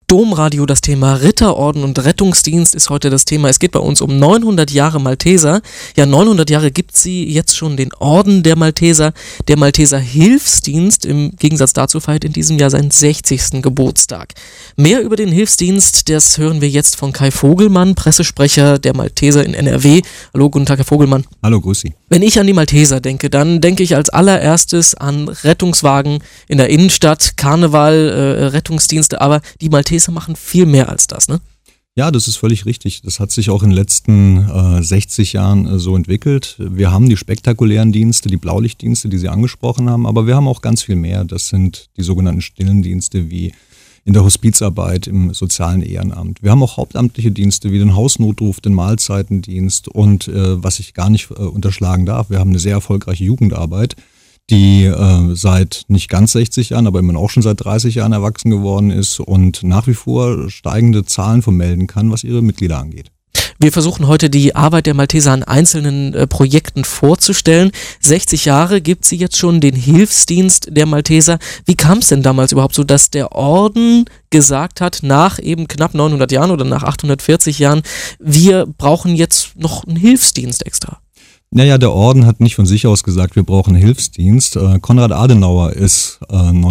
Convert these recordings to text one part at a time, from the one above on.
Domradio, das Thema Ritterorden und Rettungsdienst ist heute das Thema. Es geht bei uns um 900 Jahre Malteser. Ja, 900 Jahre gibt sie jetzt schon den Orden der Malteser. Der Malteser Hilfsdienst im Gegensatz dazu feiert in diesem Jahr seinen 60. Geburtstag. Mehr über den Hilfsdienst, das hören wir jetzt von Kai Vogelmann, Pressesprecher der Malteser in NRW. Hallo, guten Tag, Herr Vogelmann. Hallo, grüß Sie. Wenn ich an die Malteser denke, dann denke ich als allererstes an Rettungswagen in der Innenstadt, Karneval, Rettungsdienste, aber die Malteser machen viel mehr als das, ne? Ja, das ist völlig richtig. Das hat sich auch in den letzten 60 Jahren so entwickelt. Wir haben die spektakulären Dienste, die Blaulichtdienste, die Sie angesprochen haben, aber wir haben auch ganz viel mehr. Das sind die sogenannten stillen Dienste wie in der Hospizarbeit, im sozialen Ehrenamt. Wir haben auch hauptamtliche Dienste wie den Hausnotruf, den Mahlzeitendienst und was ich gar nicht unterschlagen darf, wir haben eine sehr erfolgreiche Jugendarbeit, die seit nicht ganz 60 Jahren, aber immerhin auch schon seit 30 Jahren erwachsen geworden ist und nach wie vor steigende Zahlen vermelden kann, was ihre Mitglieder angeht. Wir versuchen heute die Arbeit der Malteser an einzelnen Projekten vorzustellen. 60 Jahre gibt sie jetzt schon, den Hilfsdienst der Malteser. Wie kam es denn damals überhaupt so, dass der Orden gesagt hat, nach eben knapp 900 Jahren oder nach 840 Jahren, wir brauchen jetzt noch einen Hilfsdienst extra? Naja, der Orden hat nicht von sich aus gesagt, wir brauchen einen Hilfsdienst. Konrad Adenauer ist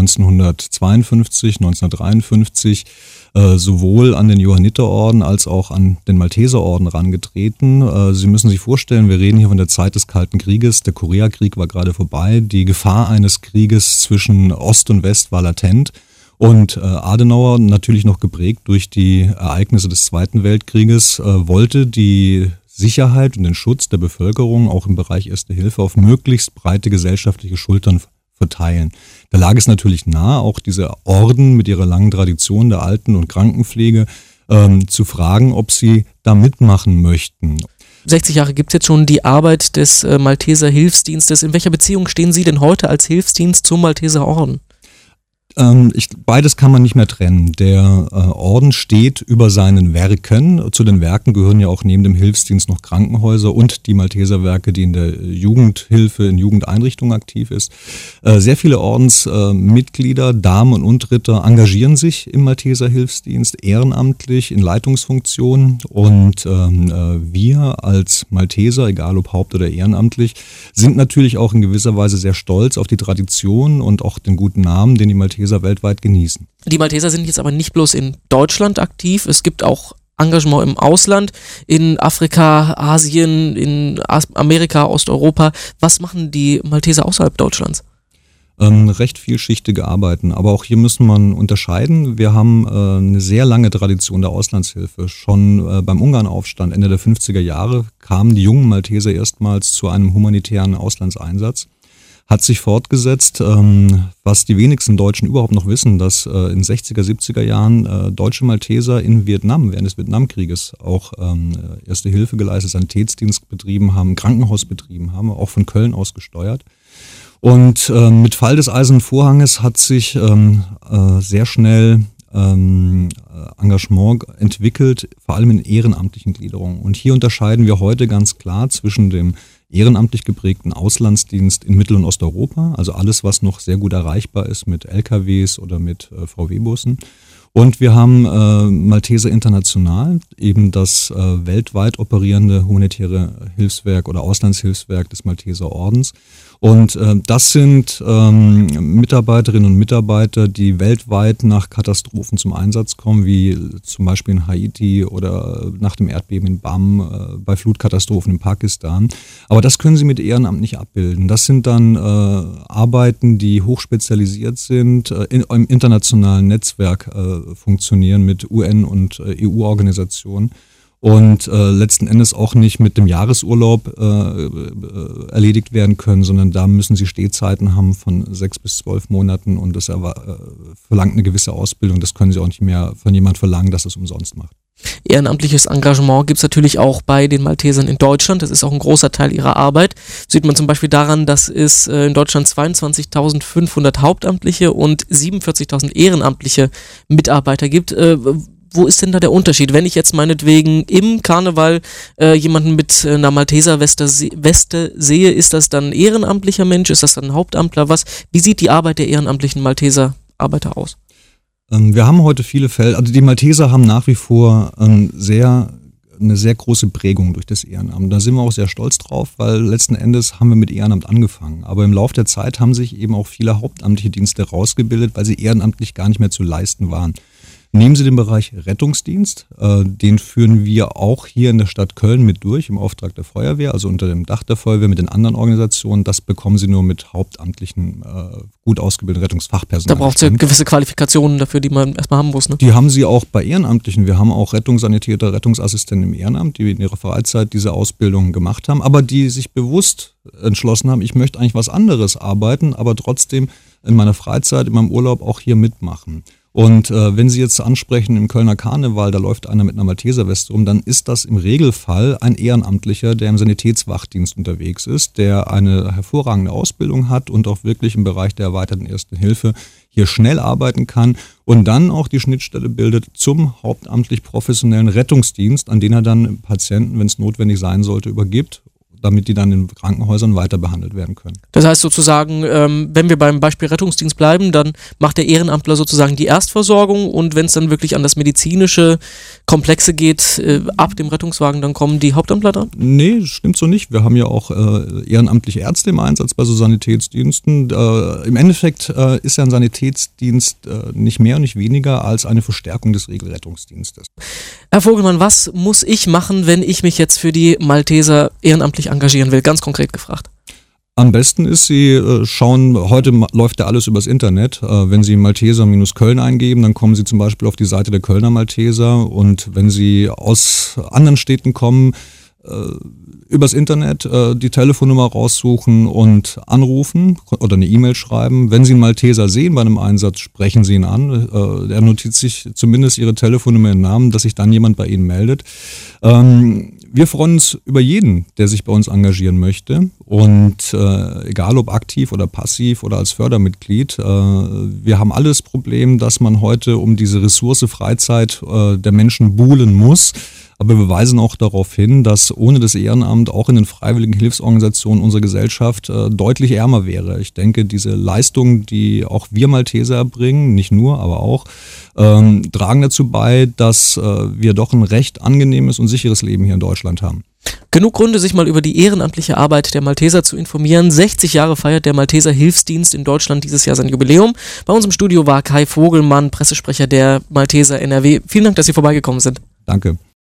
1952, 1953 sowohl an den Johanniterorden als auch an den Malteserorden rangetreten. Sie müssen sich vorstellen, wir reden hier von der Zeit des Kalten Krieges. Der Koreakrieg war gerade vorbei. Die Gefahr eines Krieges zwischen Ost und West war latent. Und Adenauer, natürlich noch geprägt durch die Ereignisse des Zweiten Weltkrieges, wollte die Sicherheit und den Schutz der Bevölkerung auch im Bereich Erste Hilfe auf möglichst breite gesellschaftliche Schultern verteilen. Da lag es natürlich nahe, auch diese Orden mit ihrer langen Tradition der Alten- und Krankenpflege zu fragen, ob sie da mitmachen möchten. 60 Jahre gibt es jetzt schon die Arbeit des Malteser Hilfsdienstes. In welcher Beziehung stehen Sie denn heute als Hilfsdienst zum Malteser Orden? Beides kann man nicht mehr trennen. Der Orden steht über seinen Werken. Zu den Werken gehören ja auch neben dem Hilfsdienst noch Krankenhäuser und die Malteserwerke, die in der Jugendhilfe, in Jugendeinrichtungen aktiv ist. Sehr viele Ordensmitglieder, Damen und Ritter engagieren sich im Malteser Hilfsdienst ehrenamtlich in Leitungsfunktionen und wir als Malteser, egal ob haupt- oder ehrenamtlich, sind natürlich auch in gewisser Weise sehr stolz auf die Tradition und auch den guten Namen, den die Malteser weltweit genießen. Die Malteser sind jetzt aber nicht bloß in Deutschland aktiv, es gibt auch Engagement im Ausland, in Afrika, Asien, in Amerika, Osteuropa. Was machen die Malteser außerhalb Deutschlands? Recht vielschichtige Arbeiten, aber auch hier muss man unterscheiden. Wir haben eine sehr lange Tradition der Auslandshilfe. Schon beim Ungarnaufstand Ende der 50er Jahre kamen die jungen Malteser erstmals zu einem humanitären Auslandseinsatz. Hat sich fortgesetzt, was die wenigsten Deutschen überhaupt noch wissen, dass in 60er, 70er Jahren deutsche Malteser in Vietnam, während des Vietnamkrieges auch Erste Hilfe geleistet, Sanitätsdienst betrieben haben, Krankenhaus betrieben haben, auch von Köln aus gesteuert. Und mit Fall des Eisernen Vorhanges hat sich sehr schnell Engagement entwickelt, vor allem in ehrenamtlichen Gliederungen. Und hier unterscheiden wir heute ganz klar zwischen dem ehrenamtlich geprägten Auslandsdienst in Mittel- und Osteuropa, also alles, was noch sehr gut erreichbar ist mit LKWs oder mit VW-Bussen. Und wir haben Malteser International, eben das weltweit operierende humanitäre Hilfswerk oder Auslandshilfswerk des Malteser Ordens. Und das sind Mitarbeiterinnen und Mitarbeiter, die weltweit nach Katastrophen zum Einsatz kommen, wie zum Beispiel in Haiti oder nach dem Erdbeben in Bam, bei Flutkatastrophen in Pakistan. Aber das können sie mit Ehrenamt nicht abbilden. Das sind dann Arbeiten, die hochspezialisiert sind, im internationalen Netzwerk funktionieren mit UN- und EU-Organisationen. Und letzten Endes auch nicht mit dem Jahresurlaub erledigt werden können, sondern da müssen sie Stehzeiten haben von 6 bis 12 Monaten und das verlangt eine gewisse Ausbildung. Das können sie auch nicht mehr von jemand verlangen, dass es umsonst macht. Ehrenamtliches Engagement gibt es natürlich auch bei den Maltesern in Deutschland. Das ist auch ein großer Teil ihrer Arbeit. Sieht man zum Beispiel daran, dass es in Deutschland 22.500 hauptamtliche und 47.000 ehrenamtliche Mitarbeiter gibt. Wo ist denn da der Unterschied? Wenn ich jetzt meinetwegen im Karneval jemanden mit einer Malteser-Weste sehe, ist das dann ein ehrenamtlicher Mensch? Ist das dann ein Hauptamtler? Wie sieht die Arbeit der ehrenamtlichen Malteser-Arbeiter aus? Wir haben heute viele Fälle, also die Malteser haben nach wie vor eine sehr große Prägung durch das Ehrenamt. Da sind wir auch sehr stolz drauf, weil letzten Endes haben wir mit Ehrenamt angefangen. Aber im Laufe der Zeit haben sich eben auch viele hauptamtliche Dienste rausgebildet, weil sie ehrenamtlich gar nicht mehr zu leisten waren. Nehmen Sie den Bereich Rettungsdienst, den führen wir auch hier in der Stadt Köln mit durch, im Auftrag der Feuerwehr, also unter dem Dach der Feuerwehr mit den anderen Organisationen. Das bekommen Sie nur mit hauptamtlichen, gut ausgebildeten Rettungsfachpersonal. Da braucht es ja gewisse Qualifikationen dafür, die man erstmal haben muss. Ne? Die haben Sie auch bei Ehrenamtlichen. Wir haben auch Rettungssanitäter, Rettungsassistenten im Ehrenamt, die in ihrer Freizeit diese Ausbildung gemacht haben, aber die sich bewusst entschlossen haben, ich möchte eigentlich was anderes arbeiten, aber trotzdem in meiner Freizeit, in meinem Urlaub auch hier mitmachen. Und wenn Sie jetzt ansprechen, im Kölner Karneval, da läuft einer mit einer Malteserweste rum, dann ist das im Regelfall ein Ehrenamtlicher, der im Sanitätswachdienst unterwegs ist, der eine hervorragende Ausbildung hat und auch wirklich im Bereich der erweiterten Ersten Hilfe hier schnell arbeiten kann und dann auch die Schnittstelle bildet zum hauptamtlich professionellen Rettungsdienst, an den er dann Patienten, wenn es notwendig sein sollte, übergibt, damit die dann in Krankenhäusern weiter behandelt werden können. Das heißt sozusagen, wenn wir beim Beispiel Rettungsdienst bleiben, dann macht der Ehrenamtler sozusagen die Erstversorgung und wenn es dann wirklich an das medizinische Komplexe geht, ab dem Rettungswagen, dann kommen die Hauptamtler dran? Nee, das stimmt so nicht. Wir haben ja auch ehrenamtliche Ärzte im Einsatz bei so Sanitätsdiensten. Im Endeffekt ist ja ein Sanitätsdienst nicht mehr und nicht weniger als eine Verstärkung des Regelrettungsdienstes. Herr Vogelmann, was muss ich machen, wenn ich mich jetzt für die Malteser ehrenamtlich engagieren will? Ganz konkret gefragt. Am besten ist, Sie schauen, heute läuft ja alles übers Internet. Wenn Sie Malteser-Köln eingeben, dann kommen Sie zum Beispiel auf die Seite der Kölner Malteser. Und wenn Sie aus anderen Städten kommen, übers Internet die Telefonnummer raussuchen und anrufen oder eine E-Mail schreiben. Wenn Sie einen Malteser sehen bei einem Einsatz, sprechen Sie ihn an. Er notiert sich zumindest Ihre Telefonnummer im Namen, dass sich dann jemand bei Ihnen meldet. Wir freuen uns über jeden, der sich bei uns engagieren möchte und egal ob aktiv oder passiv oder als Fördermitglied, wir haben alles Problem, dass man heute um diese Ressource Freizeit der Menschen buhlen muss. Aber wir weisen auch darauf hin, dass ohne das Ehrenamt auch in den freiwilligen Hilfsorganisationen unserer Gesellschaft deutlich ärmer wäre. Ich denke, diese Leistungen, die auch wir Malteser erbringen, nicht nur, aber auch, tragen dazu bei, dass wir doch ein recht angenehmes und sicheres Leben hier in Deutschland haben. Genug Gründe, sich mal über die ehrenamtliche Arbeit der Malteser zu informieren. 60 Jahre feiert der Malteser Hilfsdienst in Deutschland dieses Jahr sein Jubiläum. Bei uns im Studio war Kai Vogelmann, Pressesprecher der Malteser NRW. Vielen Dank, dass Sie vorbeigekommen sind. Danke.